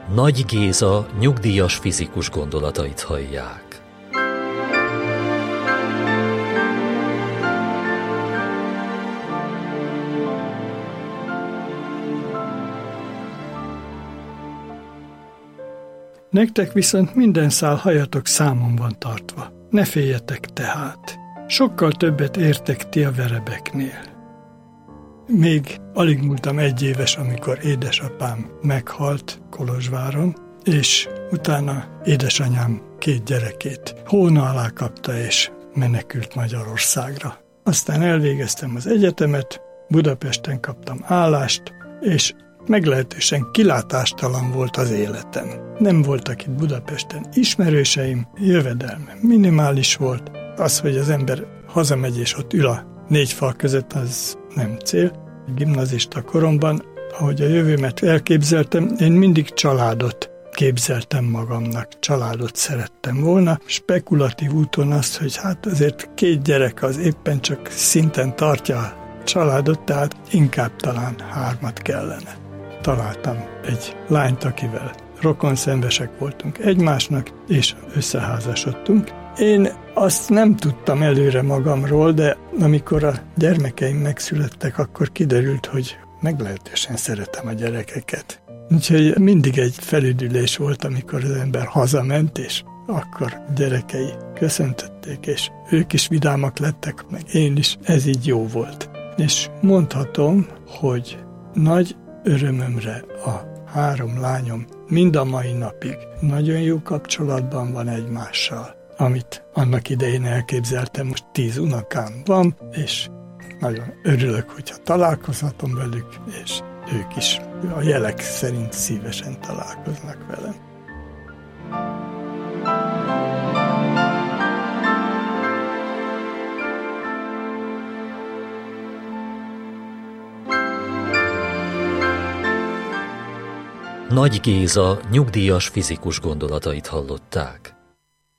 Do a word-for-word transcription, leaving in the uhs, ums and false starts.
Nagy Géza nyugdíjas fizikus gondolatait hallják. Nektek viszont minden szál hajatok számon van tartva. Ne féljetek tehát. Sokkal többet értek ti a verebeknél. Még alig múltam egy éves, amikor édesapám meghalt Kolozsváron, és utána édesanyám két gyerekét hóna alá kapta, és menekült Magyarországra. Aztán elvégeztem az egyetemet, Budapesten kaptam állást, és meglehetősen kilátástalan volt az életem. Nem voltak itt Budapesten ismerőseim, jövedelmem minimális volt. Az, hogy az ember hazamegy és ott ül a négy fal között, az nem cél. Gimnazista koromban, ahogy a jövőmet elképzeltem, én mindig családot képzeltem magamnak, családot szerettem volna. Spekulatív úton azt, hogy hát azért két gyerek az éppen csak szinten tartja a családot, tehát inkább talán hármat kellene. Találtam egy lányt, akivel rokonszenvesek voltunk egymásnak, és összeházasodtunk. Én azt nem tudtam előre magamról, de amikor a gyermekeim megszülettek, akkor kiderült, hogy meglehetősen szeretem a gyerekeket. Úgyhogy mindig egy felüdülés volt, amikor az ember hazament, és akkor gyerekei köszöntötték, és ők is vidámak lettek, meg én is. Ez így jó volt. És mondhatom, hogy nagy örömömre a három lányom mind a mai napig nagyon jó kapcsolatban van egymással, amit annak idején elképzeltem. Most tíz unokám van, és nagyon örülök, hogyha találkozhatom velük, és ők is a jelek szerint szívesen találkoznak velem. Nagy Géza nyugdíjas fizikus gondolatait hallották.